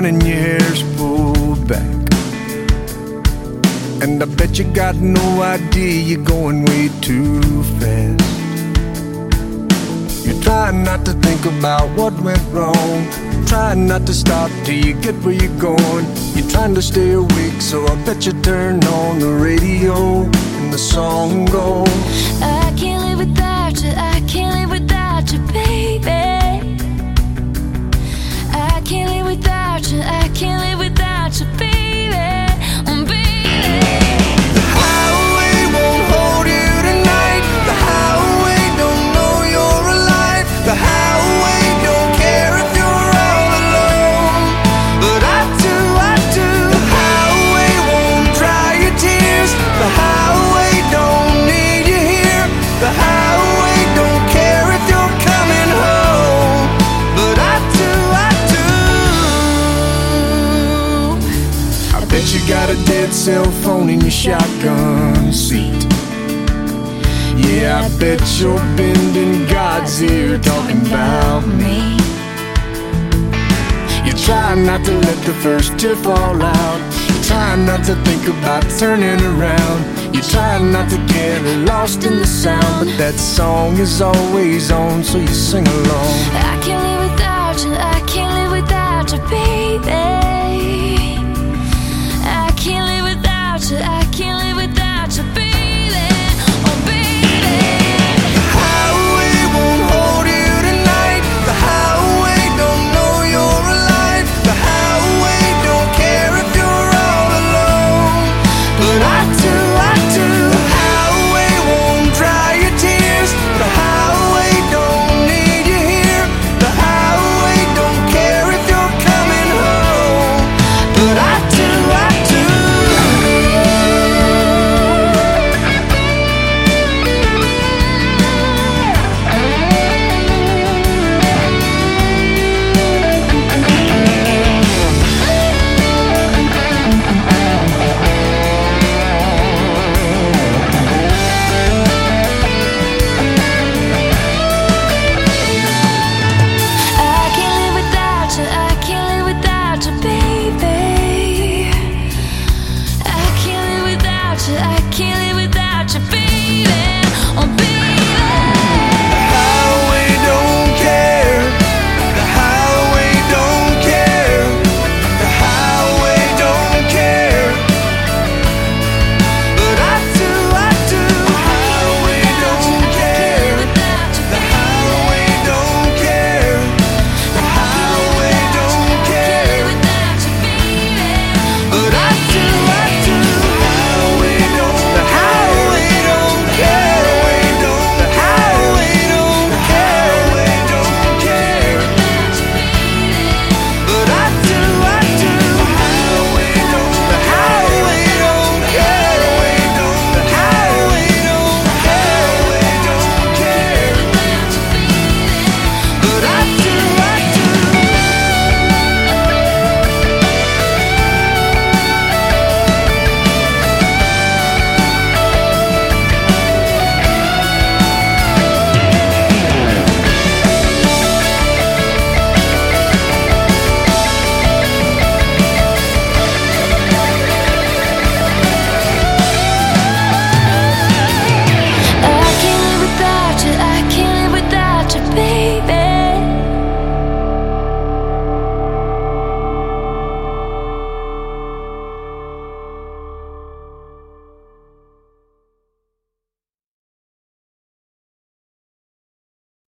and your hair's pulled back. And I bet you got no idea you're going way too fast. You're trying not to think about what went wrong, trying not to stop till you get where you're going. You're trying to stay awake, so I bet you turn on the radio and the song goes, I can't live without you, I can't live without you, baby. I can't live without you, I can't live without you, baby. Baby. the highway won't hold you tonight. The highway don't know you're alive. The highway don't care if you're all alone, but I do, I do. The highway won't dry your tears. The highway don't need you here. The highway don't care if you're coming home, but I do, I do. I bet you got a dead cell phone in your shotgun seat. Yeah, I bet you're bending God's ear talking about me. You're trying not to let the first tear fall out. You're trying not to think about turning around. You're trying not to get lost in the sound, but that song is always on, so you sing along. I can't live without you, I can't live without you, baby. I can't live without you, I can't live without you, baby. Oh, baby. The highway won't hold you tonight. The highway don't know you're alive. The highway don't care if you're all alone, but I do, I do. The highway won't dry your tears. The highway don't need you here. The highway don't care if you're coming home, but I